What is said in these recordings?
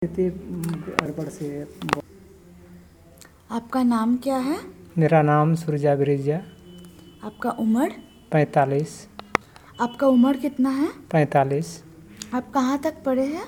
गड़बड़ से। आपका नाम क्या है? मेरा नाम सुरजा बिरिजा। आपका उम्र? 45। आपका उम्र कितना है? 45। आप कहाँ तक पढ़े हैं?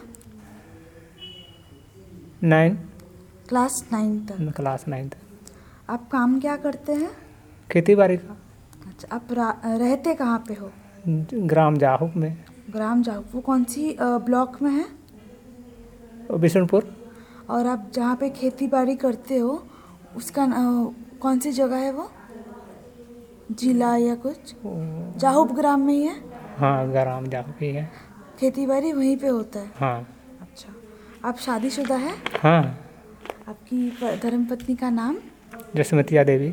9। क्लास 9 तक। क्लास 9 तक। आप काम क्या करते हैं? खेती बाड़ी का। अच्छा, आप रहते कहाँ पे हो? ग्राम जाहुक में। ग्राम जाओ, वो कौन सी ब्लॉक में है? बिशनपुर। और आप जहाँ पे खेती बाड़ी करते हो उसका कौन सी जगह है वो? जिला या कुछ? जाहुप ग्राम में ही है? हाँ, ग्राम जाहुक ही है। खेती बाड़ी वहीं पे होता है? हाँ। अच्छा, आप शादीशुदा है? हाँ। आपकी धर्मपत्नी का नाम? जसमतिया देवी।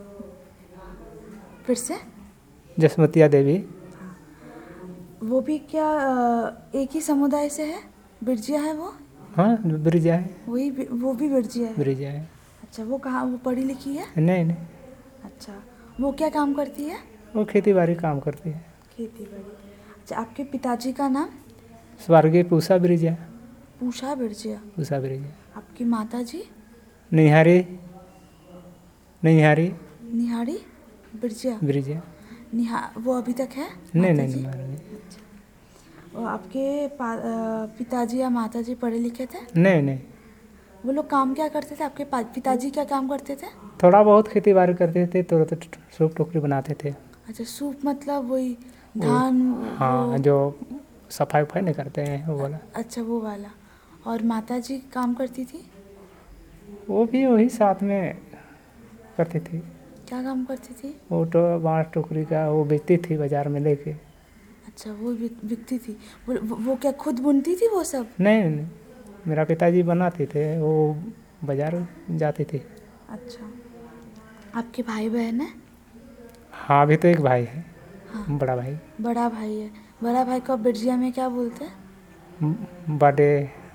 फिर से? जसमतिया देवी। वो भी क्या एक ही समुदाय से है? बिरजिया है वो? हाँ, बिरिजा है। वो भी बिरजिया है? बिरिजा है। अच्छा, वो कहाँ, वो पढ़ी लिखी है? नहीं नहीं, अच्छा, वो क्या काम करती है? वो खेती बाड़ी काम करती है। खेती बाड़ी। अच्छा, आपके पिताजी का नाम? स्वर्गीय पूषा बिरिजा। पूषा बिरजिया। पूषा बिरिजा। आपकी माता जी? निहारी। निहारी निहारी बिरजिया। बिरिजा। वो अभी तक है? नहीं माता नहीं जी? नहीं। और आपके पिताजी या माता जी पढ़े लिखे थे? नहीं नहीं, वो लोग काम क्या करते थे? आपके पिताजी क्या काम करते थे? थोड़ा बहुत खेती बाड़ी करते थे, थोड़ा तो सूप टोकरी बनाते थे। अच्छा, सूप मतलब वही धान? हाँ, जो सफाई उफाई नहीं करते हैं वो वाला। अच्छा, वो वाला। और माता जी काम करती थी? वो भी वही साथ में करती थी। क्या काम करती थी? वो तो बाँस टोकरी का वो बेचती थी बाजार में लेके। अच्छा, वो बिकती थी। वो क्या खुद बुनती थी वो सब? नहीं नहीं, मेरा पिताजी बनाते थे, वो बाजार जाती थी। अच्छा, आपके भाई बहन है? हाँ, अभी तो एक भाई है। हाँ, बड़ा भाई। बड़ा भाई है। बड़ा भाई को आप बिरजिया में क्या बोलते हैं? बड़े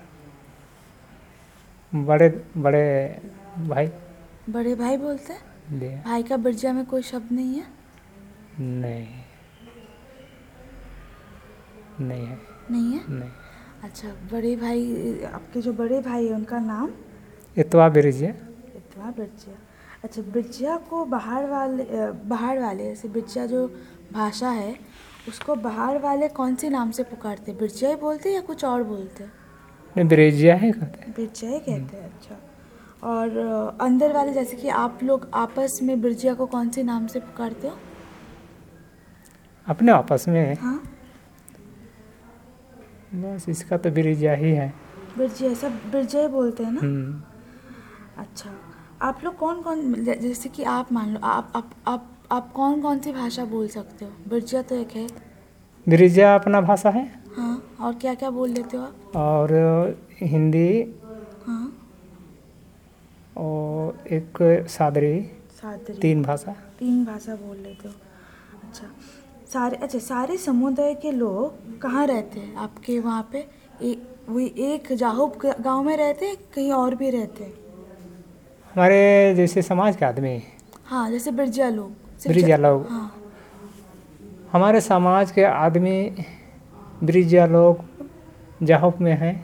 बड़े बड़े भाई। बड़े भाई बोलते हैं? दे। भाई का बिरजिया में कोई शब्द नहीं है? नहीं, नहीं है। नहीं है? नहीं। अच्छा, बड़े भाई, आपके जो बड़े भाई है उनका नाम? इतवा बिरिजा। इतना बिरजिया। अच्छा, बिरजिया को बाहर वाले जैसे बिरजिया जो भाषा है उसको बाहर वाले कौन से नाम से पुकारते हैं? बिरजिया ही बोलते हैं या कुछ और बोलते हैं? नहीं, बिरिजिया ही कहते हैं। बिरजिया ही कहते हैं। अच्छा, और अंदर वाले जैसे कि आप लोग आपस में बिरजिया को कौन से नाम से पुकारते हो? अपने आपस में? हाँ, बस इसका तो बिरिजिया ही है। बिरजिया, सब बिरजिया ही बोलते हैं ना? अच्छा, आप लोग कौन कौन, जैसे कि आप मान लो आप कौन कौन सी भाषा बोल सकते हो? बिरजिया तो एक है। बिरिजिया अपना भाषा है। हाँ, और क्या क्या बोल लेते हो आप? और हिंदी। हाँ, और एक सादरी। सादरी। 3 भाषा। 3 भाषा बोल लेते हो। अच्छा, सारे समुदाय के लोग कहाँ रहते हैं आपके वहाँ पे? वही एक जाहुप गांव में रहते हैं, कहीं और भी रहते हैं? हमारे जैसे समाज के आदमी। हाँ, जैसे बिरजिया लोग बिरिजिया लोग। हाँ। हमारे समाज के आदमी बिरिजिया लोग जाहुप में हैं।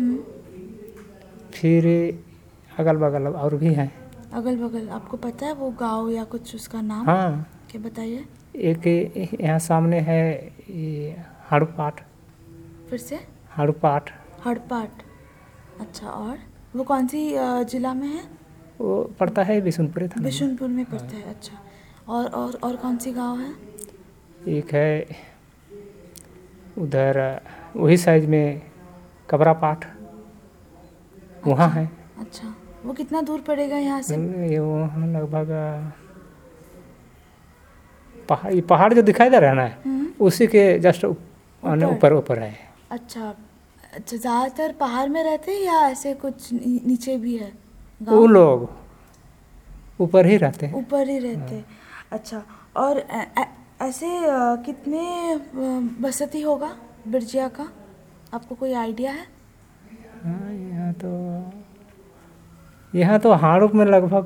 फिर अगल बगल और भी हैं। अगल बगल आपको पता है वो गांव या कुछ उसका नाम? हाँ, क्या बताइए। एक यहाँ सामने है ये हड़पाट। फिर से? हड़पाट। हड़पाट। अच्छा, और वो कौन सी जिला में है? वो पड़ता है बिशुनपुर थाना में। बिशुनपुर में पड़ता है। अच्छा, और कौन सी गांव है? एक है उधर वही साइज में कबरापाठ, वहाँ है। अच्छा, वो कितना दूर पड़ेगा यहाँ से? ये वहाँ लगभग पहाड़ जो दिखाई दे रहा है ना, उसी के जस्ट ऊपर है। अच्छा, ज़्यादातर पहाड़ में रहते हैं या ऐसे कुछ नीचे भी है गाँव? वो लोग ऊपर ही रहते हैं। ऊपर ही रहते हैं। अच्छा, और ऐसे कितने बसती होगा बिरजिया का? आपको कोई आइडिया है? हाँ, यहाँ तो हाड़ुप में लगभग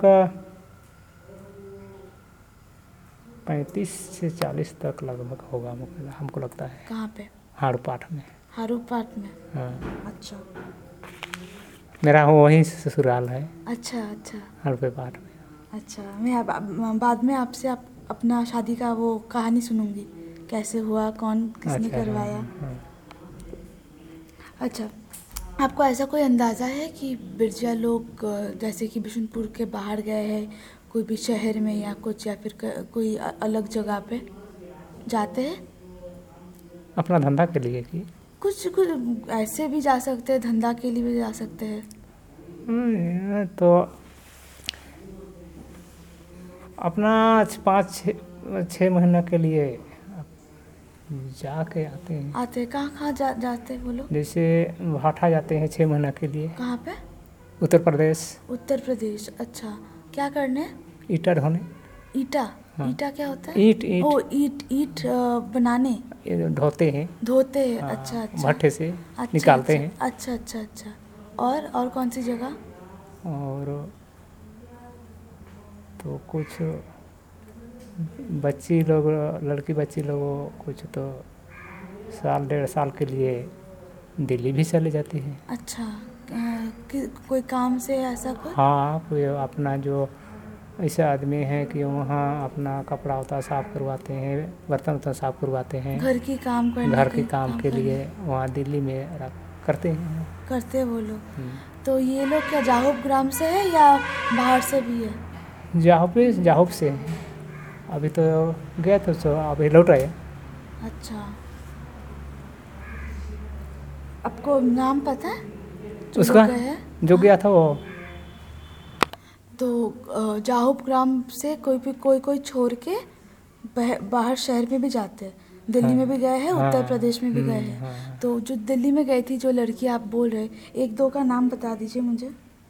35 से 40 तक लगभग होगा, हमको लगता है। कहाँ पे? हाड़ुपाठ में। हारूपाट में? हाँ। अच्छा, मेरा वहीं ससुराल है, अच्छा अच्छा हड़पेपार में। अच्छा। मैं बाद में आपसे अपना शादी का वो कहानी सुनूंगी, कैसे हुआ, कौन किसने अच्छा, करवाया। हाँ। अच्छा, आपको ऐसा कोई अंदाज़ा है कि बिरजा लोग जैसे कि बिशुनपुर के बाहर गए हैं कोई भी शहर में या कुछ, या फिर कोई अलग जगह पे जाते हैं? अपना धंधा के लिए कि कुछ कुछ ऐसे भी जा सकते हैं, धंधा के लिए भी जा सकते हैं। तो अपना 5-6 महीना के लिए जाके आते हैं। आते हैं कहाँ कहाँ जाते हैं वो लोग? जैसे भाठा जाते हैं 6 महीना के लिए। कहाँ पे? उत्तर प्रदेश। उत्तर प्रदेश। अच्छा, क्या करने? ईटा ढोने। ईटा? हाँ। ईटा क्या होता है? ईट ईट ओ ईट बनाने, ये ढोते हैं। धोते हैं। हाँ, अच्छा अच्छा भट्ठे से अच्छा निकालते अच्छा, हैं। अच्छा अच्छा अच्छा। और कौन सी जगह? और तो कुछ बच्ची लोग, लड़की बच्ची लोग कुछ तो 1-1.5 साल के लिए दिल्ली भी चले जाती है। अच्छा, कोई काम से ऐसा कोई? हाँ, कोई अपना जो ऐसे आदमी हैं कि वहाँ अपना कपड़ा उता साफ करवाते हैं, बर्तन उतना साफ करवाते हैं, घर की काम करने घर के के काम के करने लिए वहाँ दिल्ली में करते हैं। करते हैं वो लोग। तो ये लोग क्या जाहुब ग्राम से है या बाहर से भी है? जाहुब से हैं। अभी तो गए तो अभी लौट रहे। अच्छा, आपको नाम पता है जो उसका लोग गए हैं? जो गया था वो। तो जाहुब ग्राम से कोई छोड़ के बाहर शहर में भी जाते हैं। दिल्ली में भी गए हैं, उत्तर प्रदेश में भी गए हैं। हाँ। तो जो दिल्ली में गई थी जो लड़की आप बोल रहे, एक दो का नाम बता दीजिए मुझे।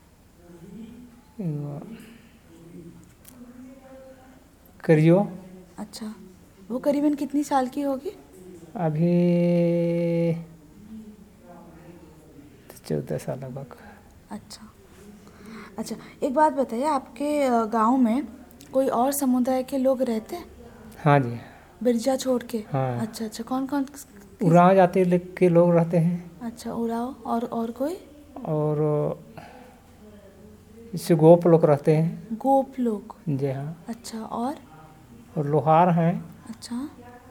करियो। अच्छा, वो करीबन कितनी साल की होगी? अभी 14 साल लगभग। अच्छा अच्छा, एक बात बताइए, आपके गांव में कोई और समुदाय के लोग रहते हैं? हाँ जी। बिरजा छोड़ के? हाँ। अच्छा अच्छा, कौन कौन? उरांव जाति के लोग रहते हैं। अच्छा, उराव। और कोई? और इससे गोप लोग रहते हैं। गोप लोग? जी हाँ। अच्छा, और लोहार हैं। अच्छा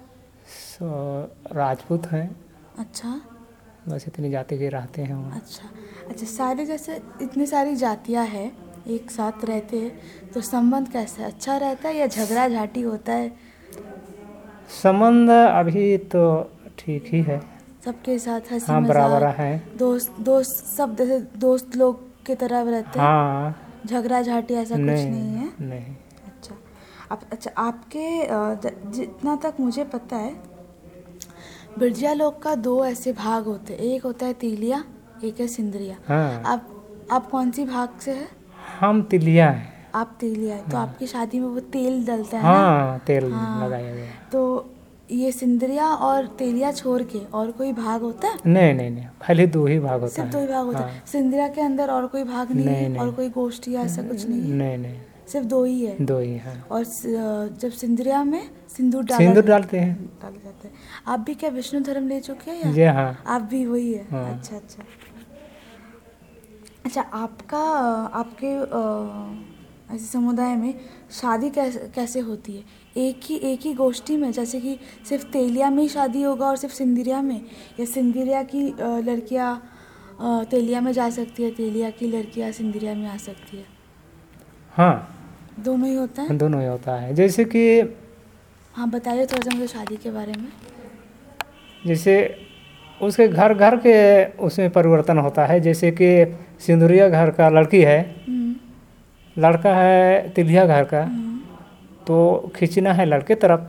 राजपूत हैं। अच्छा बस इतनी जाति के रहते हैं वहाँ। अच्छा अच्छा, सारे जैसे इतनी सारी जातियाँ हैं एक साथ रहते हैं, तो संबंध कैसे अच्छा रहता है या झगड़ा झाटी होता है? संबंध अभी तो ठीक ही है। सबके साथ हंसी हाँ, बराबर मजाक, है। दोस्त सब जैसे दोस्त लोग की तरह रहते हैं? हाँ। झगड़ा झाटी ऐसा कुछ नहीं है? नहीं। अच्छा, अच्छा, आपके जितना तक मुझे पता है बिरजा लोग का 2 ऐसे भाग होते हैं, एक होता है तेलिया, एक है सिंदरिया। हाँ। आप कौन सी भाग से है? हम तिलिया हैं। आप तेलिया है, तो आपकी शादी में वो तेल डलता है ना? हाँ, तेल हाँ, लगाया गया। तो ये सिंदरिया और तेलिया छोड़ के और कोई भाग होता है? नहीं, खाली 2 ही भाग होता सिर्फ है। 2 ही भाग होता है? सिंदरिया के अंदर और कोई भाग नहीं है? नहीं। और कोई गोष्ठी ऐसा कुछ नहीं है? नहीं, सिर्फ 2 ही है? 2 ही हैं। और जब सिंदरिया में सिंदूर डालते हैं। डाले जाते हैं। आप भी क्या विष्णु धर्म ले चुके हैं या? जी हाँ। आप भी वही है? हाँ। अच्छा अच्छा अच्छा, आपके ऐसे समुदाय में शादी कैसे होती है? एक ही गोष्ठी में, जैसे कि सिर्फ तेलिया में ही शादी होगा और सिर्फ सिंदरिया में, या सिंदरिया की लड़कियां तेलिया में जा सकती है, तेलिया की लड़कियां सिंदरिया में आ सकती है? हाँ, दोनों ही होता है? दोनों ही होता है। जैसे कि हाँ, बताइए थोड़ा सा मुझे शादी के बारे में। जैसे उसके घर के उसमें परिवर्तन होता है। जैसे कि सिंदूरिया घर का लड़की है, लड़का है तिलिया घर का, तो खींचना है लड़के तरफ।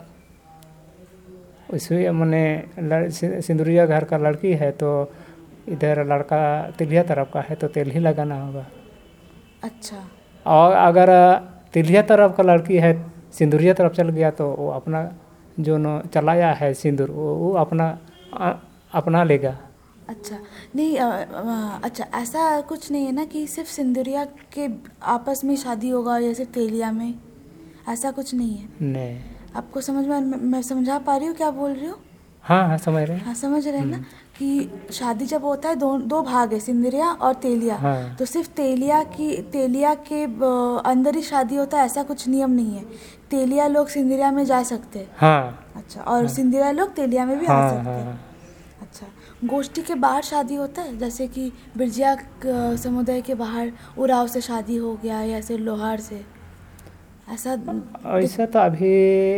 उसमें मैंने सिंदूरिया घर का लड़की है तो इधर लड़का तिलिया तरफ का है तो तेल ही लगाना होगा। अच्छा, और अगर तिलिया तरफ का लड़की है सिंदूरिया तरफ चल गया तो वो अपना जो चलाया है सिंदूर वो अपना लेगा। अच्छा, नहीं अच्छा, ऐसा कुछ नहीं है ना कि सिर्फ सिंदूरिया के आपस में शादी होगा या सिर्फ तेलिया में? ऐसा कुछ नहीं है? नहीं। आपको समझ में, मैं समझा पा रही हूँ क्या बोल रही हूँ? हाँ हाँ समझ रहे हैं। हाँ समझ रहे हैं ना कि शादी जब होता है दो भाग है, सिंदरिया और तेलिया। हाँ। तो सिर्फ तेलिया के अंदर ही शादी होता है, ऐसा कुछ नियम नहीं है। तेलिया लोग सिंदरिया में जा सकते हैं। हाँ अच्छा, और सिंदरिया लोग तेलिया में भी आ हाँ सकते हैं। हाँ। अच्छा, गोष्ठी के बाहर शादी होता है, जैसे कि बिरजिया समुदाय के बाहर उराव से शादी हो गया या ऐसे लोहार से, ऐसा ऐसा तो अभी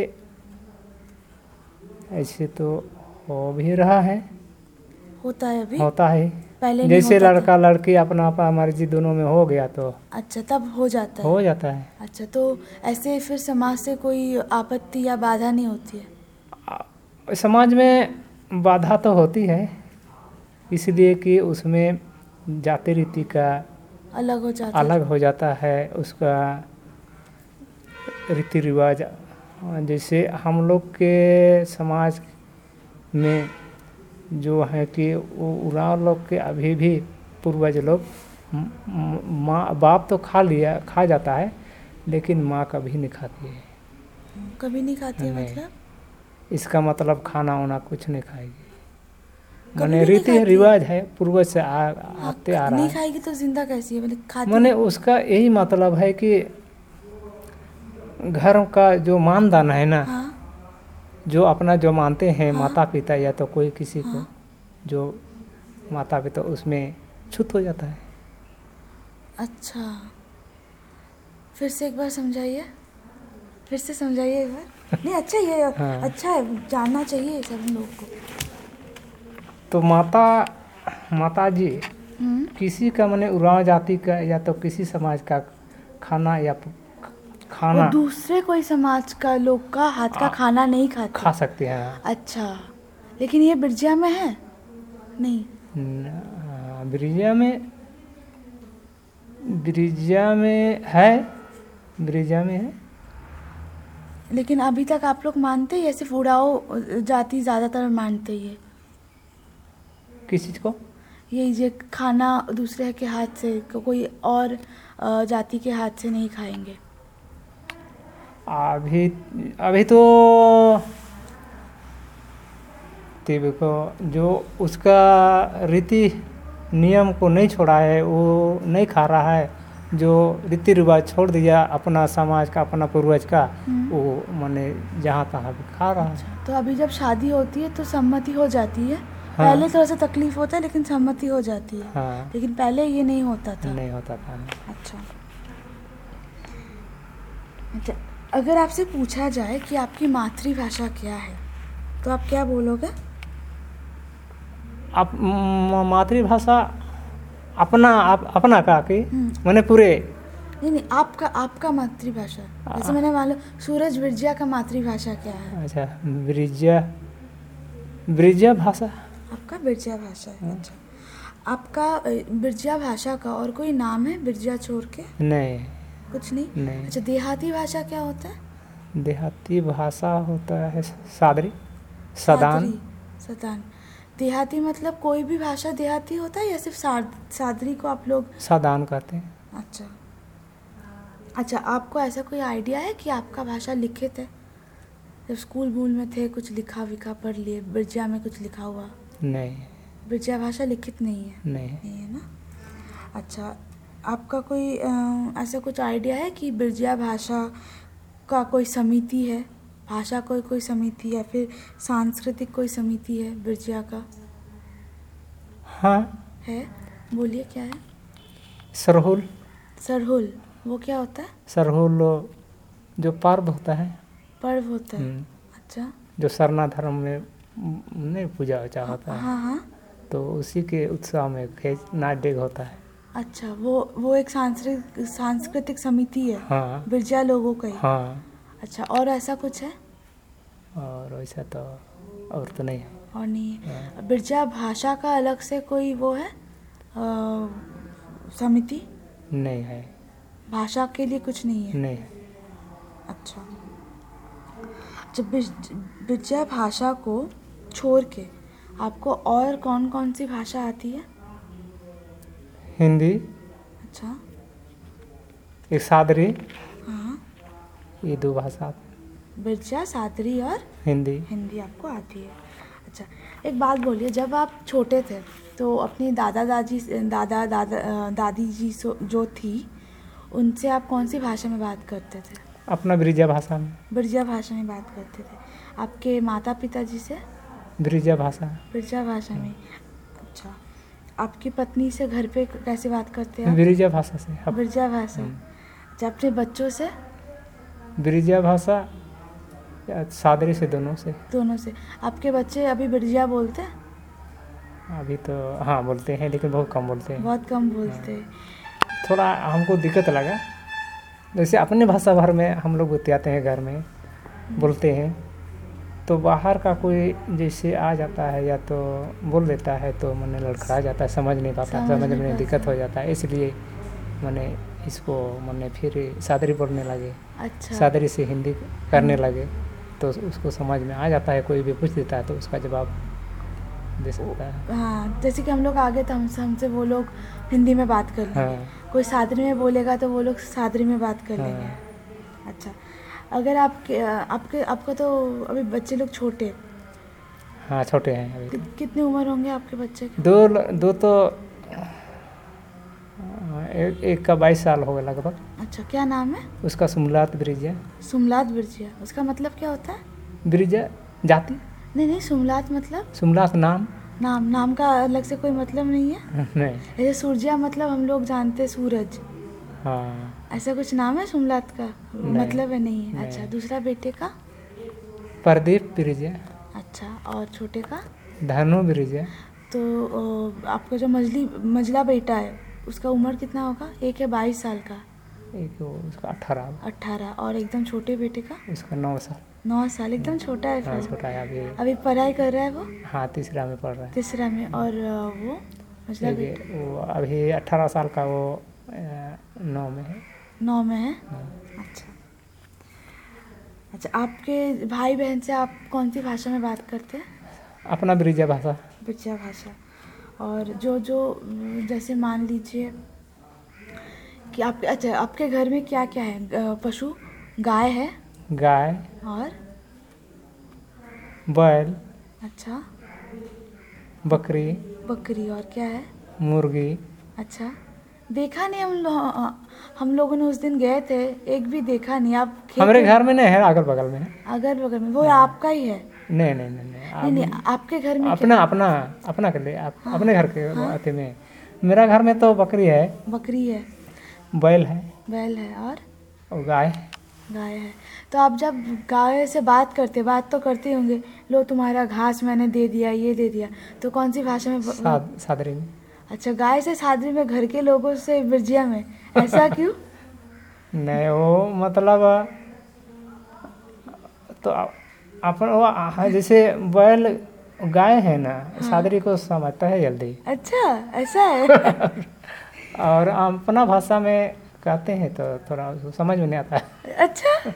ऐसे तो हो भी रहा है, होता है अभी? होता है। पहले नहीं जैसे होता था? लड़का लड़की अपना अपना मर्जी दोनों में हो गया तो अच्छा, तब हो जाता है। हो जाता है। अच्छा, तो ऐसे फिर समाज से कोई आपत्ति या बाधा नहीं होती है? समाज में बाधा तो होती है, इसलिए कि उसमें जाति रीति का अलग हो जाता है। अलग हो जाता है, उसका रीति रिवाज। जैसे हम लोग के समाज में जो है कि वो उराव लोग के अभी भी पूर्वज लोग माँ बाप तो खा जाता है, लेकिन माँ कभी नहीं खाती है। कभी नहीं खाती है? नहीं। मतलब इसका मतलब खाना वाना कुछ नहीं खाएगी, कभी माने भी नहीं रीति खाती है? रिवाज है, पूर्वज से हाँ, आते आ रहा नहीं है। खाएगी तो जिंदा कैसी है? मतलब खाती माने नहीं? उसका यही मतलब है कि घर का जो मानदान है ना, हाँ जो अपना जो मानते हैं हाँ माता पिता या तो कोई किसी को, हाँ। जो माता पिता उसमें छूत हो जाता है। अच्छा, फिर से एक बार समझाइए, फिर से समझाइए एक बार। नहीं, अच्छा ये हाँ। अच्छा है, जानना चाहिए सब लोग को। तो माता जी किसी का माने उराव जाति का या तो किसी समाज का खाना या वो खाना दूसरे कोई समाज का लोग का हाथ का खाना नहीं खाते? खा सकते हैं। अच्छा, लेकिन ये बिरजिया में है नहीं? ब्रिजिया में है, ब्रिजिया में है। लेकिन अभी तक आप लोग मानते हैं या सिर्फ उड़ाओ जाति ज़्यादातर मानते ही है किस चीज़ को? ये खाना दूसरे के हाथ से, कोई और जाति के हाथ से नहीं खाएंगे? अभी तो को जो उसका रीति नियम को नहीं छोड़ा है, वो नहीं खा रहा है। जो रीति रिवाज छोड़ दिया अपना समाज का, अपना पूर्वज का, वो माने जहाँ तहाँ भी खा रहा है। अच्छा, तो अभी जब शादी होती है तो सम्मति हो जाती है? हाँ। पहले थोड़ा सा तकलीफ होता है लेकिन सम्मति हो जाती है। हाँ। लेकिन पहले ये नहीं होता था? नहीं होता था। अच्छा, अगर आपसे पूछा जाए कि आपकी मातृभाषा क्या है तो आप क्या बोलोगे? आप मातृभाषा अपना का कि मैंने पूरे नहीं, आपका मातृभाषा, जैसे मैंने मान लो सूरज बिरजिया का मातृभाषा क्या है? अच्छा, ब्रिजिया भाषा। आपका बिरजिया भाषा है। अच्छा, आपका बिरजिया भाषा का और कोई नाम है बिरजिया छोड़ के? नहीं, कुछ नहीं? नहीं। अच्छा, देहाती भाषा क्या होता है? देहाती भाषा होता है सादरी, सदान। सदान। देहाती मतलब कोई भी भाषा देहाती होता है या सिर्फ सादरी को आप लोग सदान कहते हैं? अच्छा, आपको ऐसा कोई आइडिया है कि आपका भाषा लिखित है? जब स्कूल बूल में थे कुछ लिखा विखा पढ़ लिए, बिरजिया में कुछ लिखा हुआ? नहीं, बिरजिया भाषा लिखित नहीं है? नहीं है ना। अच्छा, आपका कोई ऐसा कुछ आइडिया है कि बिरजिया भाषा का कोई समिति है, भाषा कोई समिति या फिर सांस्कृतिक कोई समिति है बिरजिया का? हाँ है, बोलिए क्या है? सरहुल। सरहुल, वो क्या होता है? सरहुल जो पर्व होता है, पर्व होता है। अच्छा, जो सरना धर्म में नहीं पूजा वूजा होता है। हाँ हाँ। तो उसी के उत्साह में नाट्य होता है। अच्छा, वो एक सांस्कृतिक समिति है? हाँ, बिरजिया लोगों का ही? हाँ। अच्छा, और ऐसा कुछ है? और वैसा तो और तो नहीं है। और नहीं है। बिरजिया भाषा का अलग से कोई वो है समिति? नहीं है। भाषा के लिए कुछ नहीं है? नहीं। अच्छा, जब बिरजिया भाषा को छोड़ के आपको और कौन कौन सी भाषा आती है? हिंदी। अच्छा, एक सादरी। हाँ, ये दो भाषा। बिरजिया, सादरी और हिंदी। हिंदी आपको आती है। अच्छा, एक बात बोलिए, जब आप छोटे थे तो अपनी दादी जी जो थी उनसे आप कौन सी भाषा में बात करते थे? अपना ब्रिजा भाषा में। ब्रिजा भाषा में बात करते थे। आपके माता पिता जी से? ब्रिजा भाषा। ब्रिजा भाषा में। अच्छा, आपकी पत्नी से घर पे कैसे बात करते हैं आप? ब्रिजा भाषा से। ब्रिजा भाषा। अच्छा, अपने बच्चों से? ब्रिजा भाषा या सादरी से, दोनों से। दोनों से। आपके बच्चे अभी ब्रिजा बोलते हैं? अभी तो हाँ बोलते हैं, लेकिन बहुत कम बोलते हैं। बहुत कम बोलते हैं। थोड़ा हमको दिक्कत लगा, जैसे अपने भाषा भर में हम लोग बतियाते हैं घर में, बोलते हैं, तो बाहर का कोई जैसे आ जाता है या तो बोल देता है तो मैंने लड़खड़ा जाता है, समझ नहीं पाता, समझ में दिक्कत हो जाता है, इसलिए मैंने इसको मैंने फिर सादरी बोलने लगे। अच्छा। सादरी से हिंदी करने लगे तो उसको समझ में आ जाता है, कोई भी पूछ देता है तो उसका जवाब दे सकता है। हाँ, जैसे कि हम लोग आगे तो हमसे वो लोग हिंदी में बात कर लेंगे। हाँ। कोई सादरी में बोलेगा तो वो लोग सादरी में बात कर लेंगे। अच्छा, अगर आपका तो अभी बच्चे लोग छोटे? हाँ, छोटे हैं अभी। कितनी उम्र होंगे आपके बच्चे की? दो तो एक का 22 साल हो गया लगभग। अच्छा, क्या नाम है उसका? सुमलात ब्रिजा। सुमलात ब्रिजिया। उसका मतलब क्या होता है? ब्रिजा जाति। नहीं, सुमलात मतलब? सुमलात नाम। नाम का अलग से कोई मतलब नहीं है? नहीं। जैसे सूर्या मतलब हम लोग जानते सूरज। हाँ। ऐसा कुछ नाम है सुमलात का? मतलब है नहीं है। नहीं। अच्छा, दूसरा बेटे का? प्रदीप ब्रिजा। अच्छा, और छोटे का? धनु ब्रिजा। तो आपका जो मझला बेटा है उसका उम्र कितना होगा? एक है 22 साल का, एक उसका 18। और एकदम छोटे बेटे का? उसका 9 साल। 9 साल, एकदम छोटा है। हाँ, फिर छोटा है अभी पढ़ाई कर रहा है वो? हाँ, तीसरा में पढ़ रहा है। तीसरा में। और वो मझला बेटा? वो अभी 18 साल का, वो 9 में है। 9 में है। अच्छा, आपके भाई बहन से आप कौन सी भाषा में बात करते हैं? अपना ब्रिजा भाषा। ब्रिजा भाषा। और जो जैसे मान लीजिए कि आपके घर में क्या क्या है? पशु? गाय है? गाय और बैल। अच्छा, बकरी। और क्या है? मुर्गी। अच्छा, देखा नहीं हम लोगों ने उस दिन गए थे, एक भी देखा नहीं। आप हमारे घर में नहीं है, अगल बगल में है। अगल बगल में? वो आपका ही है? नहीं, आपके घर में अपना कर ले आप। अपने घर के आते में। मेरा घर में तो बकरी है। बकरी है। बैल है और गाय है। तो आप जब गाय से बात तो करते होंगे, लो तुम्हारा घास मैंने दे दिया, ये दे दिया, तो कौन सी भाषा में? सादरी में। अच्छा, गाय से सादरी में, घर के लोगों से ब्रिजिया में, ऐसा क्यों? नहीं, वो मतलब तो अपन वो जैसे बैल गाय है ना, सादरी को समझता है जल्दी। अच्छा, ऐसा है। और अपना भाषा में कहते हैं तो थोड़ा उसको समझ में नहीं आता है। अच्छा,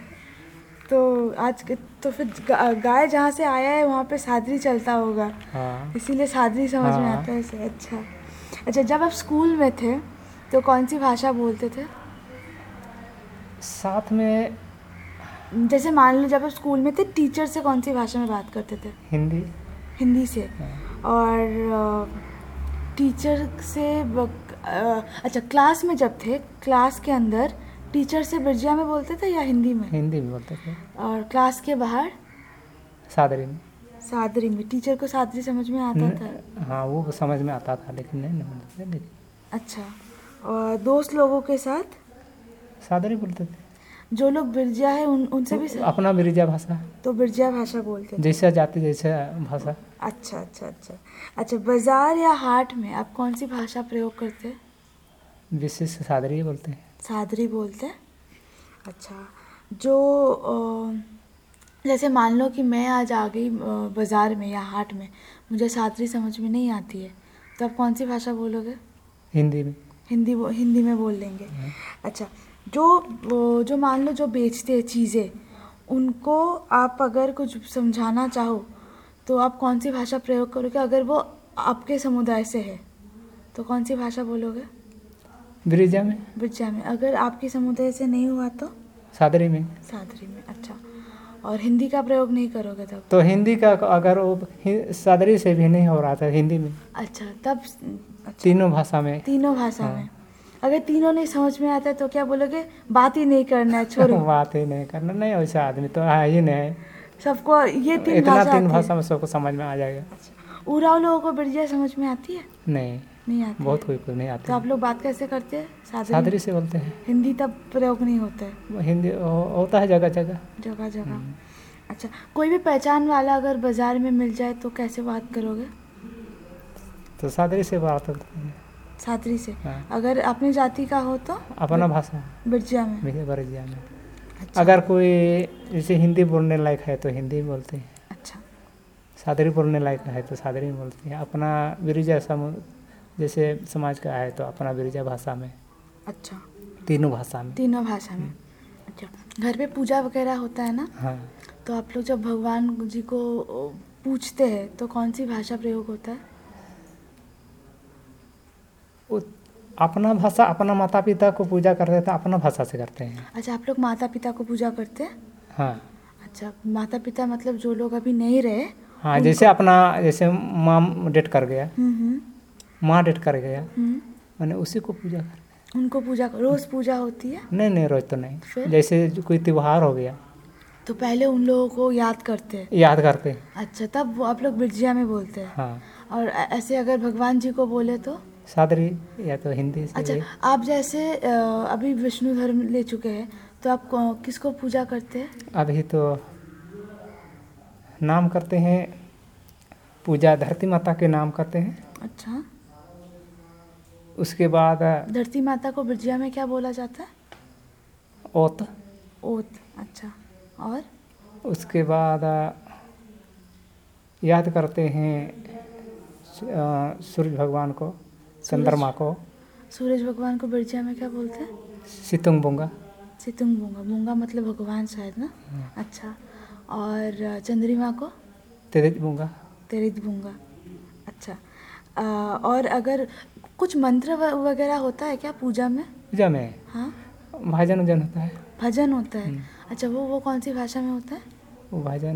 तो फिर गाय जहाँ से आया है वहाँ पे सादरी चलता होगा। हाँ। इसीलिए सादरी समझ में आता है इसे। अच्छा, जब आप स्कूल में थे तो कौन सी भाषा बोलते थे साथ में? जैसे मान लो जब आप स्कूल में थे, टीचर से कौन सी भाषा में बात करते थे? हिंदी से। और टीचर से अच्छा, क्लास में जब थे, क्लास के अंदर टीचर से ब्रिजिया में बोलते थे या हिंदी में? हिंदी में बोलते थे। और क्लास के बाहर? सादरी में। टीचर को सादरी समझ में आता था? हाँ, वो समझ में आता था, लेकिन नहीं। अच्छा, और दोस्त लोगों के साथ सादरी बोलते थे। जो लोग ब्रिजिया है उनसे भी अपना ब्रिजा भाषा। तो ब्रिजिया भाषा बोलते थे? जैसा जाति जैसा भाषा। अच्छा, बाजार या हाट में आप कौन सी भाषा प्रयोग करते हैं? विशेष सादरी बोलते हैं। सादरी बोलते हैं। अच्छा, जो जैसे मान लो कि मैं आज आ गई बाज़ार में या हाट में, मुझे सादरी समझ में नहीं आती है, तो आप कौन सी भाषा बोलोगे? हिंदी में। हिंदी में बोल लेंगे। अच्छा, जो मान लो जो बेचते हैं चीज़ें, उनको आप अगर कुछ समझाना चाहो तो आप कौन सी भाषा प्रयोग करोगे? अगर वो आपके समुदाय से है तो कौन सी भाषा बोलोगे? ब्रिजा में। अगर आपके समुदाय से नहीं हुआ तो? सादरी में। अच्छा, और हिंदी का प्रयोग नहीं करोगे तब? तो हिंदी का अगर वो सादरी से भी नहीं हो रहा था हिंदी में। अच्छा तब अच्छा, तीनों भाषा में। तीनों भाषा हाँ। में। अगर तीनों नहीं समझ में आता है तो क्या बोलोगे? बात ही नहीं करना है, छोड़ो। बात ही नहीं करना, नहीं वैसा आदमी तो है ही नहीं। सबको ये तीन इतना भाषा तीन आती है? भाषा में सबको समझ में आ जाएगा। उराव लोगों को बिरजिया समझ में आती है? नहीं, नहीं आती बहुत है। कोई नहीं आती। तो आप लोग बात कैसे करते हैं? सादरी से बोलते हैं। हिंदी तब प्रयोग नहीं होता है? हिंदी होता है जगह जगह। जगह जगह। अच्छा, कोई भी पहचान वाला अगर बाजार में मिल जाए तो कैसे बात करोगे? तो सादरी से बात होती है। सादरी से। हाँ। अगर अपनी जाति का हो तो अपना भाषा बिरजिया में। बरजिया में। अच्छा। अगर कोई जैसे हिंदी बोलने लायक है तो हिंदी बोलते हैं। अच्छा। सादरी बोलने लायक है तो सादरी में बोलते हैं। अपना बिरजा जैसे समाज का है तो अपना बिरजा भाषा में। अच्छा, तीनों भाषा में। तीनों भाषा में। अच्छा, घर पे पूजा वगैरह होता है ना? हाँ। तो आप लोग जब भगवान जी को पूछते हैं तो कौन सी भाषा प्रयोग होता है? अपना भाषा, अपना माता पिता को पूजा करते हैं तो अपना भाषा से करते हैं। अच्छा, आप लोग माता पिता को पूजा करते हैं? हाँ। अच्छा, माता पिता मतलब जो लोग अभी नहीं रहे? हाँ, जैसे अपना जैसे माँ डेट कर गया, माँ डेट कर गया, मैंने उसी को पूजा कर। उनको पूजा रोज पूजा होती है? नहीं, रोज तो नहीं। फिर? जैसे कोई त्योहार हो गया तो पहले उन लोगों को याद करते हैं? याद करते हैं। अच्छा, तब वो आप लोग बिरजिया में बोलते हैं? हाँ। और ऐसे अगर भगवान जी को बोले तो? सादरी या तो हिंदी से। अच्छा, आप जैसे अभी विष्णु धर्म ले चुके हैं तो आप किसको पूजा करते हैं? अभी तो नाम करते हैं पूजा, धरती माता के नाम करते हैं। अच्छा। उसके बाद धरती माता को बिरजिया में क्या बोला जाता है? ओत। ओत। अच्छा, और उसके बाद याद करते हैं सूर्य भगवान को, चंद्रमा को। सूरज भगवान को बिरजिया में क्या बोलते हैं? सितुंग बुंगा। सितुंग बुंगा। बुंगा मतलब भगवान शायद ना? अच्छा, और चंद्रमा को? तेरित बुंगा। तेरित बुंगा। अच्छा, और अगर कुछ मंत्र वगैरह होता है क्या पूजा में? पूजा में हाँ, भजन वजन होता है। भजन होता है? अच्छा, वो कौन सी भाषा में होता है? वो भजन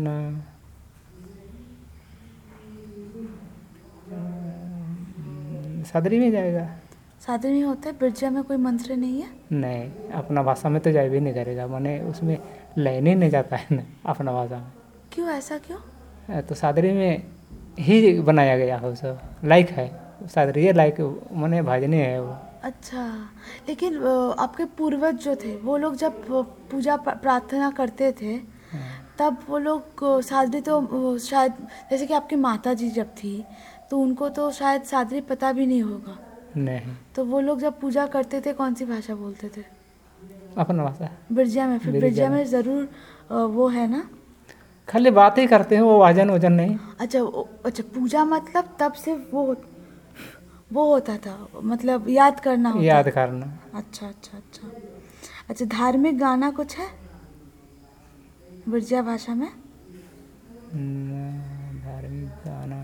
सादरी में जाएगा। सादरी में होता है? बिरजिया में कोई मंत्र नहीं है? नहीं, अपना भाषा में तो जाए भी नहीं करेगा, माने उसमें लेने नहीं जाता है ना अपना भाषा में। क्यों, ऐसा क्यों? तो सादरी में ही बनाया गया है, सब लाइक है सादरी, ये लाइक माने भजने है वो। अच्छा, लेकिन आपके पूर्वज जो थे वो लोग जब पूजा प्रार्थना करते थे तब वो लोग सादरी तो शायद, जैसे कि आपकी माता जी जब थी तो उनको तो शायद सादरी पता भी नहीं होगा। नहीं, तो वो लोग जब पूजा करते थे कौन सी भाषा बोलते थे? अपना भाषा। बिरजिया में? फिर बिरजिया में ज़रूर वो है ना? खाली बात ही करते हैं, वो भजन वजन नहीं। अच्छा। अच्छा, पूजा मतलब तब से वो होता था, मतलब याद करना होता? याद करना। अच्छा अच्छा अच्छा। अच्छा, धार्मिक गाना कुछ है बिरजिया भाषा में? धार्मिक गाना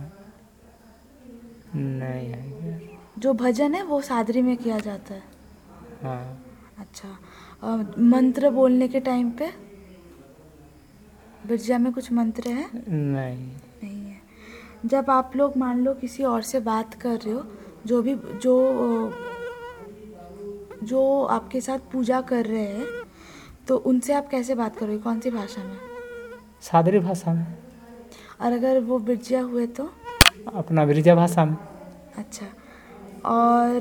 नहीं है। जो भजन है वो सादरी में किया जाता है? हाँ। अच्छा, मंत्र बोलने के टाइम पे बिरजिया में कुछ मंत्र है? नहीं। नहीं है। जब आप लोग मान लो किसी और से बात कर रहे हो, जो आपके साथ पूजा कर रहे हैं, तो उनसे आप कैसे बात करोगे? कौन सी भाषा में? सादरी भाषा में। और अगर वो बिरजिया हुए तो? अपना बिरजा भाषा में। अच्छा, और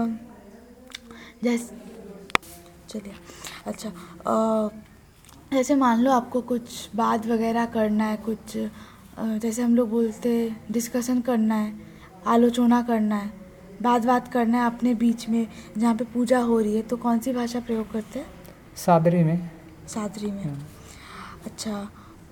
जैसे चलिए, अच्छा, जैसे मान लो आपको कुछ बात वगैरह करना है, कुछ जैसे हम लोग बोलते डिस्कशन करना है, आलोचना करना है, बात करना है अपने बीच में जहाँ पे पूजा हो रही है, तो कौन सी भाषा प्रयोग करते हैं? सादरी में। सादरी में। अच्छा,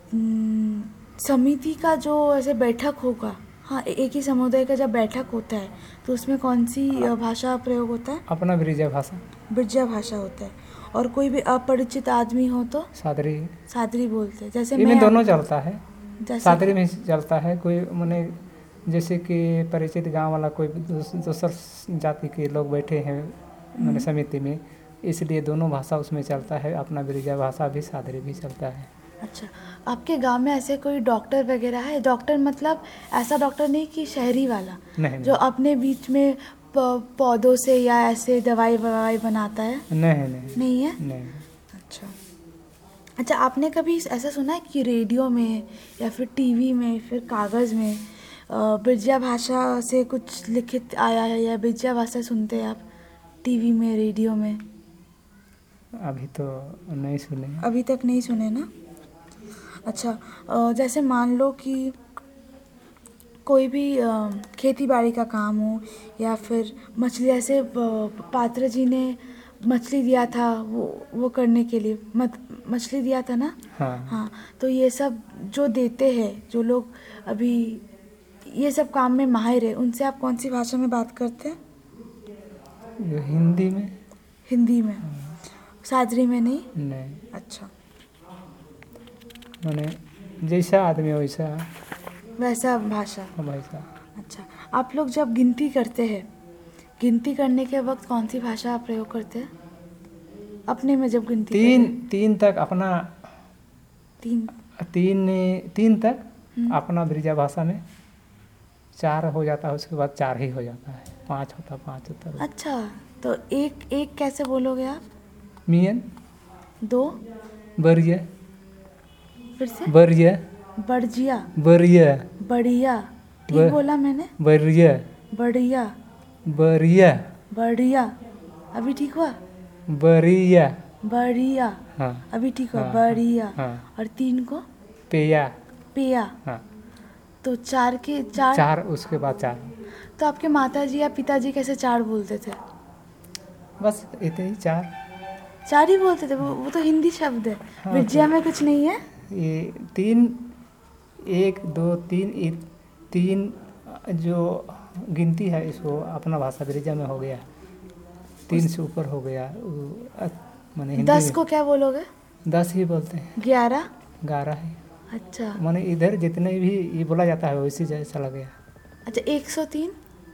समिति का जो ऐसे बैठक होगा, हाँ, एक ही समुदाय का जब बैठक होता है तो उसमें कौन सी भाषा प्रयोग होता है? अपना बिरजा भाषा। बिरजिया भाषा होता है। और कोई भी अपरिचित आदमी हो तो सादरी। सादरी बोलते हैं। जैसे इनमें दोनों चलता है, सादरी में चलता है। कोई माने जैसे कि परिचित गांव वाला कोई दूसर जाति के लोग बैठे हैं माने समिति में, इसलिए दोनों भाषा उसमें चलता है। अपना बिरजा भाषा भी, सादरी भी चलता है। अच्छा, आपके गांव में ऐसे कोई डॉक्टर वगैरह है? डॉक्टर मतलब ऐसा डॉक्टर नहीं कि शहरी वाला, नहीं जो अपने बीच में पौधों से या ऐसे दवाई ववाई बनाता है? नहीं नहीं नहीं है? नहीं। अच्छा अच्छा, आपने कभी ऐसा सुना है कि रेडियो में या फिर टीवी में फिर कागज़ में ब्रजिया भाषा से कुछ लिखित आया है, या ब्रजिया भाषा सुनते हैं आप टीवी में, रेडियो में? अभी तो नहीं सुने। अभी तक नहीं सुने ना? अच्छा, जैसे मान लो कि कोई भी खेती बाड़ी का काम हो, या फिर मछली, ऐसे पात्र जी ने मछली दिया था वो करने के लिए, मछली दिया था ना? हाँ हाँ, तो ये सब जो देते हैं, जो लोग अभी ये सब काम में माहिर है, उनसे आप कौन सी भाषा में बात करते हैं? ये हिंदी में। हिंदी में? सादरी में नहीं? नहीं, अच्छा, मैंने जैसा आदमी वैसा भाषा। वैसा। अच्छा, आप लोग जब गिनती करते हैं, गिनती करने के वक्त कौन सी भाषा आप प्रयोग करते हैं अपने में जब गिनती करते हैं? तीन तक अपना, तीन तीन तक अपना ब्रिजा भाषा में, 4 हो जाता है, उसके बाद 4 ही हो जाता है, 5 होता। अच्छा, तो एक कैसे बोलोगे आप? मियन 2? बरिया फिर से? बरिया बड़जिया? बरिया बढ़िया? ठीक बोला मैंने? बरिया बढ़िया? बरिया बढ़िया? अभी ठीक हुआ? बरिया। बढ़िया? हाँ अभी ठीक हुआ? हाँ, बढ़िया। हाँ। और 3 को? पेया। पिया? हाँ, तो 4 के 4? 4 उसके बाद 4। तो आपके माताजी या पिताजी कैसे 4 बोलते थे? बस इतने ही 4। 4 ही बोलते थे? वो तो हिंदी शब्द है। हाँ, ब्रजिया में कुछ नहीं है? ये 3, 1 2 3, 3 जो गिनती है, इसको अपना भाषा ब्रिजा में हो गया, 3 से ऊपर हो गया। माने हिंदी 10 में को क्या बोलोगे? 10 ही बोलते हैं। 11? 11 है। अच्छा माने इधर जितने भी ये बोला जाता है वैसे जैसा लगेगा। अच्छा, 103?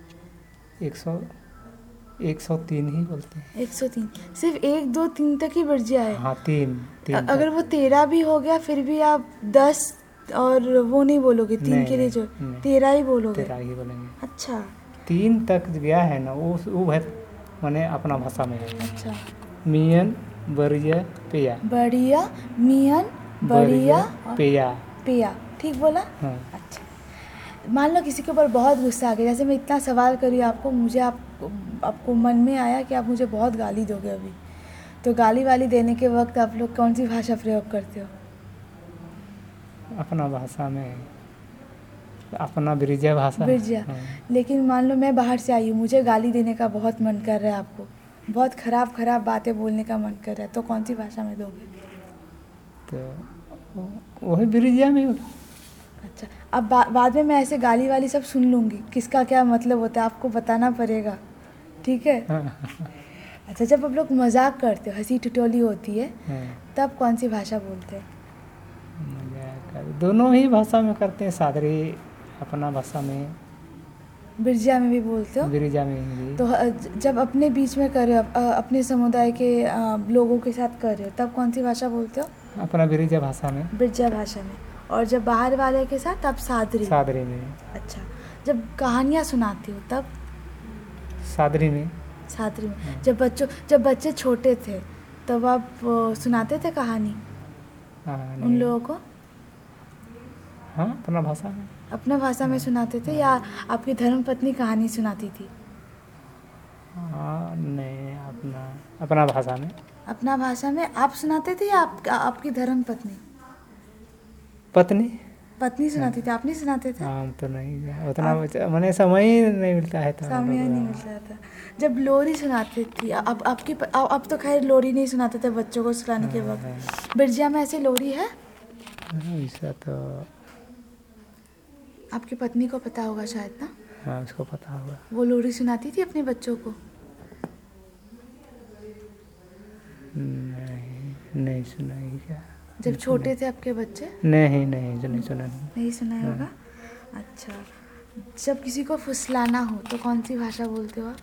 103 ही बोलते हैं। 103? सिर्फ 1 2 3 तक ही ब्रजिया है? हाँ, 3 अगर वो 13 भी हो गया फिर भी आप 10 और वो नहीं बोलोगे? 3 के लिए जो 13 ही बोलोगे? 13 ही बोलेंगे। अच्छा 3 तक गया है ना, वो है माने अपना भाषा में है। अच्छा, मियन बरिया पेया। बढ़िया, मियन, बढ़िया, पेया। पिया? ठीक बोला? हाँ। अच्छा, मान लो किसी के ऊपर बहुत गुस्सा आ गया, जैसे मैं इतना सवाल करी आपको, मुझे आपको मन में आया कि आप मुझे बहुत गाली दोगे अभी, तो गाली वाली देने के वक्त आप लोग कौन सी भाषा प्रयोग करते हो? अपना भाषा में, अपना ब्रिजा भाषा। ब्रजिया। हाँ। लेकिन मान लो मैं बाहर से आई हूँ, मुझे गाली देने का बहुत मन कर रहा है, आपको बहुत खराब खराब बातें बोलने का मन कर रहा है, तो कौन सी भाषा में दोगे? तो वही ब्रिजा में होगा। अच्छा, अब बाद में मैं ऐसे गाली वाली सब सुन लूँगी, किसका क्या मतलब होता है आपको बताना पड़ेगा, ठीक है? हाँ। अच्छा, जब आप लोग मजाक करते हो, हंसी ठिठोली होती है, हाँ। तब कौन सी भाषा बोलते हैं? दोनों ही भाषा में करते हैं, सादरी अपना भाषा में, ब्रजिया में भी बोलते हो? ब्रिजा में हिंदी। तो जब अपने बीच में कर रहे हो, अपने समुदाय के लोगों के साथ कर रहे हो, तब कौन सी भाषा बोलते हो? अपना ब्रिजा भाषा में। ब्रजिया भाषा में। और जब बाहर वाले के साथ तब सादरी? सादरी में। अच्छा, जब कहानियाँ सुनाती हो तब? सादरी में। सादरी में। जब बच्चे छोटे थे तब आप सुनाते थे कहानी उन लोगों को? हाँ, अपना भाषा में। अपना भाषा में सुनाते थे, या आपकी धर्मपत्नी कहानी सुनाती थी? हाँ, नहीं, अपना भाषा में। अपना भाषा में आप सुनाते थे, या आपकी धर्मपत्नी? पत्नी सुनाती थी, आप नहीं सुनाते थे? हम तो नहीं, उतना मैंने समय ही नहीं मिलता है, समय नहीं मिलता था। जब लोरी सुनाती थी, अब तो खैर लोरी नहीं सुनाते थे बच्चों को सुलाने के वक्त, ब्रजिया में ऐसे लोरी है? ऐसा तो आपकी पत्नी को पता होगा शायद ना? हाँ, उसको पता होगा। वो लोरी सुनाती थी अपने बच्चों को? नहीं सुनाई क्या? जब छोटे थे आपके बच्चे? नहीं जो नहीं सुना। नहीं सुना होगा। अच्छा, जब किसी को फुसलाना हो तो कौन सी भाषा बोलते हो आप?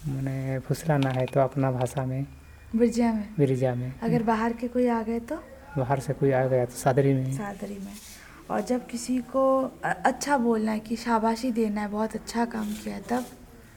मैंने फुसलाना है तो अपना भाषा में, ब्रजिया में? ब्रिजा में। अगर बाहर के कोई आ गए तो? बाहर से कोई आ गया तो सादरी में। सादरी में। और जब किसी को अच्छा बोलना है कि शाबाशी देना है, बहुत अच्छा काम किया है, तब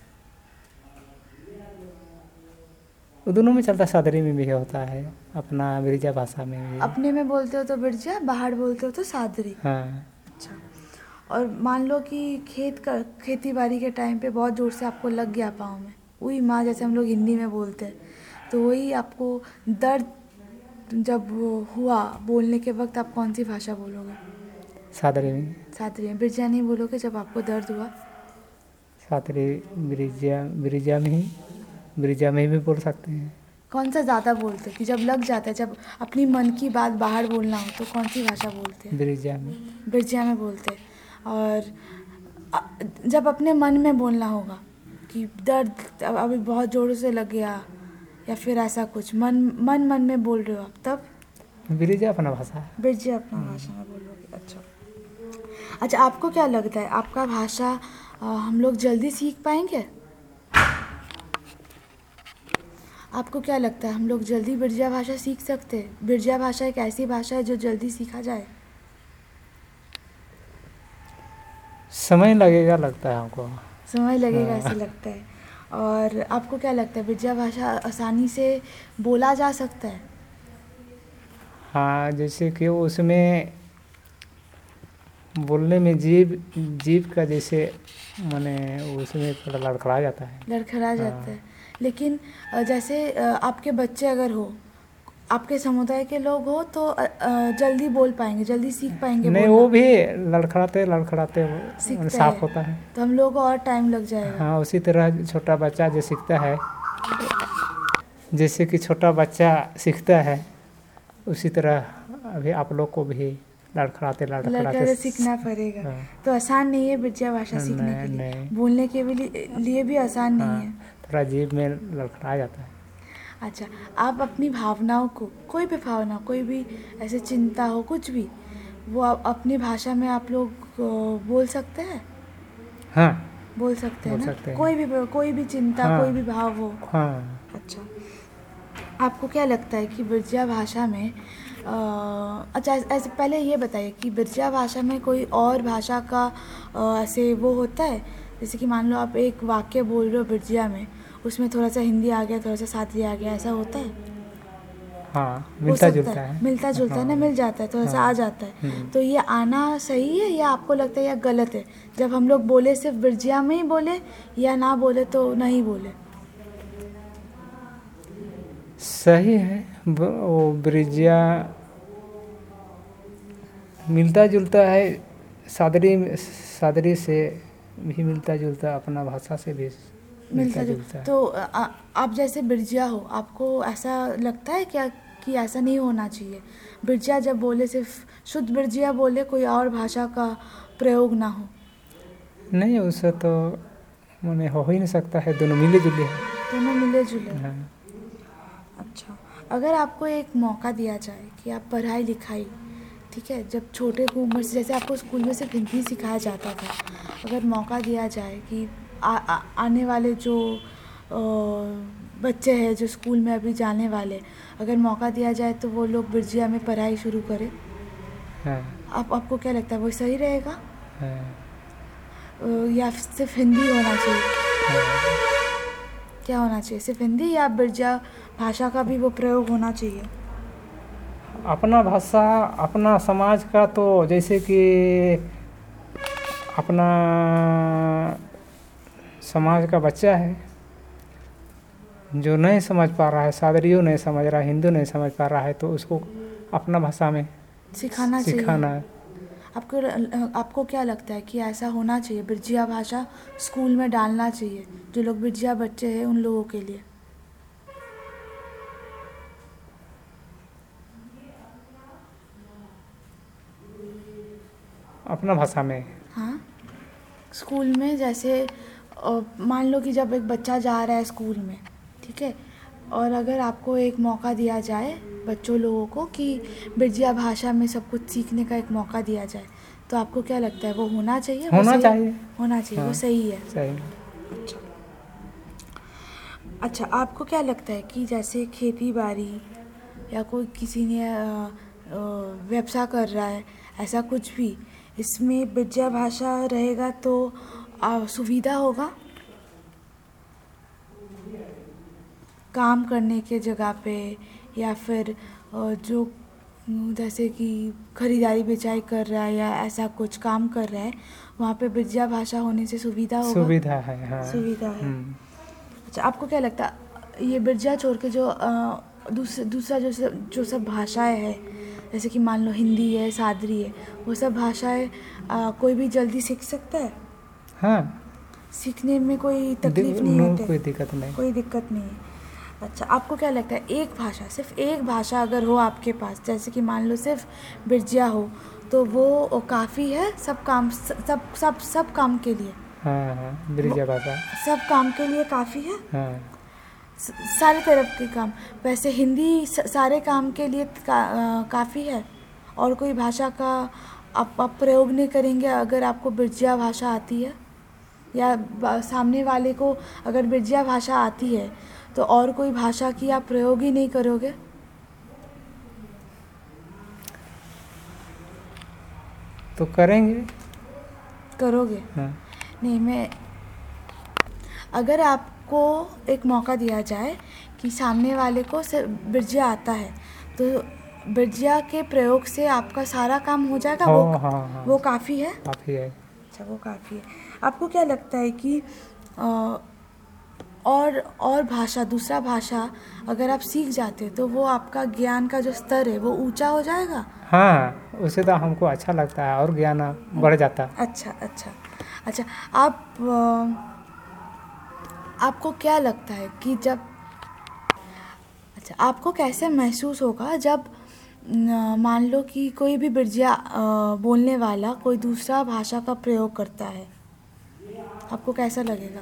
वो दोनों में चलता है, सादरी में भी होता है, अपना ब्रिजा भाषा में भी। अपने में बोलते हो तो बिरजा, बाहर बोलते हो तो सादरी। हाँ। अच्छा। और मान लो कि खेती बाड़ी के टाइम पे बहुत ज़ोर से आपको लग गया पाँव में, वही माँ जैसे हम लोग हिंदी में बोलते हैं, तो वही आपको दर्द जब हुआ बोलने के वक्त, आप कौन सी भाषा बोलोगे? सादरी में। सादरी में। बिरजा नहीं बोलोगे जब आपको दर्द हुआ? सादरी ब्रिजा में ही, ब्रिजा में भी बोल सकते हैं। कौन सा ज़्यादा बोलते हैं कि जब लग जाता है, जब अपनी मन की बात बाहर बोलना हो, तो कौन सी भाषा बोलते हैं? ब्रिजा में। बिरजा में बोलते हैं। और जब अपने मन में बोलना होगा कि दर्द अभी बहुत ज़ोर से लग गया, या फिर ऐसा कुछ मन में बोल रहे हो आप, तब? ब्रिजा अपना भाषा है। बिरजा अपना भाषा में बोलोगे। अच्छा। अच्छा, आपको क्या लगता है, आपका भाषा हम लोग जल्दी सीख पाएंगे? आपको क्या लगता है हम लोग जल्दी बिरजा भाषा सीख सकते हैं? बिरजा भाषा एक ऐसी भाषा है जो जल्दी सीखा जाए? समय लगेगा लगता है हमको। समय लगेगा ऐसे लगता है। और आपको क्या लगता है बिरजा भाषा आसानी से बोला जा सकता है? हाँ, जैसे कि उसमें बोलने में जीभ का जैसे माने उसमें थोड़ा लड़खड़ा जाता है। लड़खड़ा जाता है। लेकिन जैसे आपके बच्चे अगर हो, आपके समुदाय के लोग हो, तो जल्दी बोल पाएंगे, जल्दी सीख पाएंगे नहीं, बोलना। वो भी लड़खड़ाते सीखते साफ हैं। होता है। तो हम लोगों को और टाइम लग जाएगा। हाँ, उसी तरह छोटा बच्चा जो सीखता है, जैसे कि छोटा बच्चा सीखता है, उसी तरह अभी आप लोग को भी लड़खड़ाते सीखना पड़ेगा। हाँ। तो आसान नहीं है बिरजा भाषा सीखने के लिए, नहीं। बोलने के लिए भी आसान नहीं है। थोड़ा जीभ में लड़खड़ा जाता है। अच्छा, आप अपनी भावनाओं को, कोई भी भावना, कोई भी ऐसे चिंता हो, कुछ भी, वो अपनी भाषा में आप लोग बोल सकते हैं? हाँ, बोल सकते हैं बोल ना? सकते हैं। कोई भी चिंता, हाँ। कोई भी भाव हो। हाँ। अच्छा, आपको क्या लगता है कि बिरजा भाषा में अच्छा, ऐसे पहले ये बताइए कि बिरजा भाषा में कोई और भाषा का ऐसे वो होता है, जैसे कि मान लो आप एक वाक्य बोल रहे हो बिरजा में, उसमें थोड़ा सा हिंदी आ गया, थोड़ा सा सादरी आ गया, ऐसा होता है? हाँ, मिलता जुलता है। मिलता जुलता है ना, मिल जाता है, थोड़ा सा आ जाता है। तो ये आना सही है या आपको लगता है यह गलत है? जब हम लोग बोले सिर्फ बिरजिया में ही बोले, या ना बोले तो नहीं बोले? सही है। वो ब्रिजिया मिलता जुलता है, सादरी से भी मिलता जुलता, अपना भाषा से भी मिलता जुलता है। तो आप जैसे बिरजिया हो, आपको ऐसा लगता है क्या कि ऐसा नहीं होना चाहिए? बिरजिया जब बोले सिर्फ शुद्ध बिरजिया बोले, कोई और भाषा का प्रयोग ना हो? नहीं, उससे तो माने हो ही नहीं सकता है, दोनों मिले जुले हैं। दोनों मिले जुले। हाँ। अच्छा, अगर आपको एक मौका दिया जाए कि आप पढ़ाई लिखाई, ठीक है, जब छोटे उम्र से, जैसे आपको स्कूल में सिर्फ हिंदी सिखाया जाता था, अगर मौका दिया जाए कि आने वाले जो बच्चे हैं जो स्कूल में अभी जाने वाले, अगर मौका दिया जाए तो वो लोग बिरजिया में पढ़ाई शुरू करें, हाँ। आपको क्या लगता है वो सही रहेगा? हाँ। या सिर्फ हिंदी होना चाहिए? हाँ। क्या होना चाहिए, सिर्फ हिंदी या बिरजा भाषा का भी वो प्रयोग होना चाहिए? अपना भाषा, अपना समाज का, तो जैसे कि अपना समाज का बच्चा है जो नहीं समझ पा रहा है, सादरियों नहीं समझ रहा है, हिंदू नहीं समझ पा रहा है, तो उसको अपना भाषा में सिखाना चाहिए। आपको क्या लगता है कि ऐसा होना चाहिए, बिरजिया भाषा स्कूल में डालना चाहिए जो लोग बिरजिया बच्चे हैं उन लोगों के लिए? अपना भाषा में? हाँ, स्कूल में जैसे मान लो कि जब एक बच्चा जा रहा है स्कूल में, ठीक है, और अगर आपको एक मौका दिया जाए बच्चों लोगों को कि बिरजिया भाषा में सब कुछ सीखने का एक मौका दिया जाए, तो आपको क्या लगता है वो होना चाहिए? होना चाहिए। हाँ। वो सही है। सही। अच्छा, आपको क्या लगता है कि जैसे खेती बाड़ी या कोई किसी ने व्यवसाय कर रहा है, ऐसा कुछ भी, इसमें बिरजा भाषा रहेगा तो सुविधा होगा काम करने के जगह पे, या फिर जो जैसे कि खरीदारी बेचाई कर रहा है या ऐसा कुछ काम कर रहा है, वहाँ पे बिरजा भाषा होने से सुविधा होगा? सुविधा है, हाँ। सुविधा है। अच्छा, आपको क्या लगता है ये बिरजा छोड़ के जो दूसरा जो सब भाषाएं हैं, जैसे कि मान लो हिंदी है, सादरी है, वो सब भाषाएं कोई भी जल्दी सीख सकता है? हाँ, सीखने में कोई तकलीफ नहीं होती? कोई दिक्कत नहीं। कोई दिक्कत नहीं है। अच्छा, आपको क्या लगता है एक भाषा, सिर्फ एक भाषा अगर हो आपके पास, जैसे कि मान लो सिर्फ बिरजा हो, तो वो काफ़ी है सब काम, सब काम के लिए? हाँ, बिरजा भाषा सब काम के लिए काफ़ी है? हाँ। सारे तरफ के काम। वैसे हिंदी सारे काम के लिए काफ़ी है? और कोई भाषा का आप प्रयोग नहीं करेंगे अगर आपको बिरजा भाषा आती है? या सामने वाले को अगर बिरजा भाषा आती है तो और कोई भाषा की आप प्रयोग ही नहीं करोगे? तो करेंगे। करोगे? हाँ। नहीं, अगर आपको एक मौका दिया जाए कि सामने वाले को बिरजा आता है, तो बिरजा के प्रयोग से आपका सारा काम हो जाएगा? हाँ। वो काफ़ी है? काफ़ी है। अच्छा, वो काफ़ी है। आपको क्या लगता है कि और भाषा, दूसरा भाषा अगर आप सीख जाते तो वो आपका ज्ञान का जो स्तर है वो ऊंचा हो जाएगा? हाँ, उसे तो हमको अच्छा लगता है और ज्ञान बढ़ जाता है। अच्छा, आपको क्या लगता है कि जब, अच्छा, आपको कैसे महसूस होगा जब मान लो कि कोई भी बिरजा बोलने वाला कोई दूसरा भाषा का प्रयोग करता है, आपको कैसा लगेगा?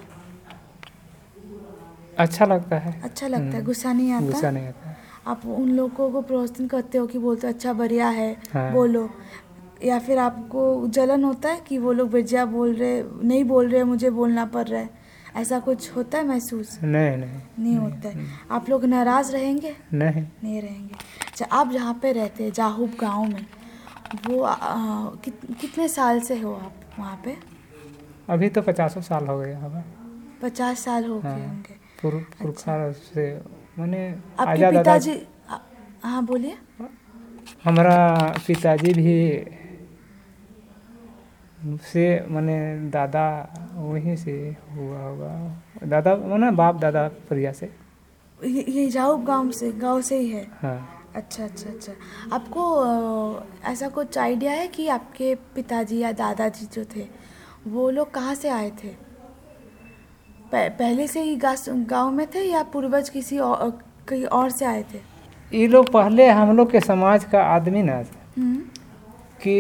अच्छा लगता है। अच्छा लगता है, गुस्सा नहीं आता? गुस्सा नहीं आता। आप उन लोगों को प्रोत्साहन करते हो कि बोलते हो अच्छा बढ़िया है, हाँ। बोलो? या फिर आपको जलन होता है कि वो लोग बिरजा नहीं बोल रहे, मुझे बोलना पड़ रहा है, ऐसा कुछ होता है महसूस? नहीं होता है। आप लोग नाराज़ रहेंगे? नहीं रहेंगे। अच्छा, आप जहाँ पे रहते हैं जाहूब गांव में, वो कितने साल से हो आप वहाँ पे? अभी तो 50 साल हो गए होगा। 50 साल हो गए होंगे। पुरखा से मैंने आपके पिताजी, हाँ बोलिए। हमारा पिताजी भी से मैंने दादा वहीं से हुआ होगा, दादा मैंने बाप दादा परिया से। ये जाहूब गांव से ही है? हाँ। अच्छा। आपको ऐसा कुछ आइडिया है कि आपके पिताजी या दादाजी जो थे वो लोग कहाँ से आए थे? पहले से ही गांव में थे या पूर्वज कहीं और से आए थे? ये लोग पहले हम लोग के समाज का आदमी ना कि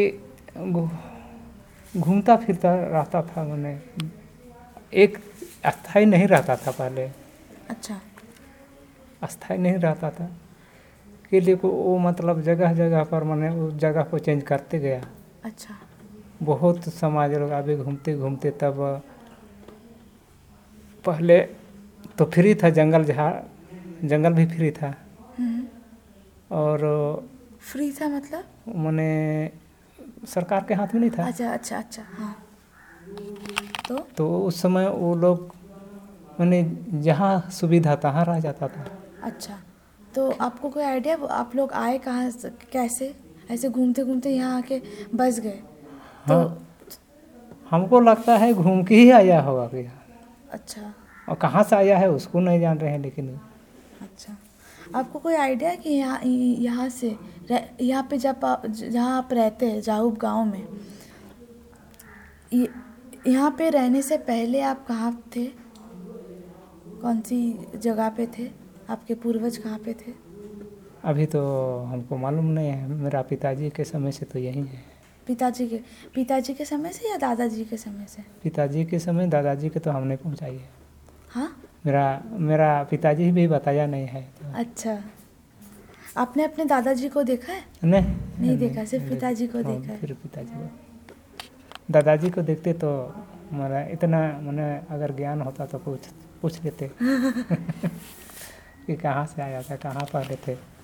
घूमता फिरता रहता था, मैंने एक अस्थाई नहीं रहता था पहले। अच्छा। अस्थाई नहीं रहता था के लिए वो मतलब जगह जगह पर मैंने उस जगह को चेंज करते गया। अच्छा। बहुत समाज लोग अभी घूमते घूमते तब पहले तो फ्री था, जंगल भी फ्री था। और फ्री था मतलब मैंने सरकार के हाथ में नहीं था। अच्छा हाँ। तो उस समय वो लोग मैंने जहाँ सुविधा तहाँ रह जाता था। अच्छा, तो आपको कोई आइडिया आप लोग आए कहाँ से, कैसे ऐसे घूमते घूमते यहाँ आके बस गए? हाँ, तो हमको लगता है घूम के ही आया होगा क्या। अच्छा। और कहाँ से आया है उसको नहीं जान रहे हैं, लेकिन अच्छा, आपको कोई आइडिया है कि यहाँ पे जहाँ आप रहते हैं जाहूब गांव में, यहाँ पे रहने से पहले आप कहाँ थे? कौन सी जगह पे थे? आपके पूर्वज कहाँ पे थे? अभी तो हमको मालूम नहीं है, मेरा पिताजी के समय से तो यही है। पिताजी के समय से या दादाजी के समय से? पिताजी के समय, दादाजी के तो हमने पहुँचाई है। हाँ, मेरा पिताजी भी बताया नहीं है तो। अच्छा, आपने अपने दादाजी को देखा है? नहीं देखा, सिर्फ पिताजी को देखा है। फिर पिताजी को, दादाजी को देखते तो हमारा इतना मैंने अगर ज्ञान होता तो पूछ लेते कि कहाँ से आया था, कहाँ पढ़े थे।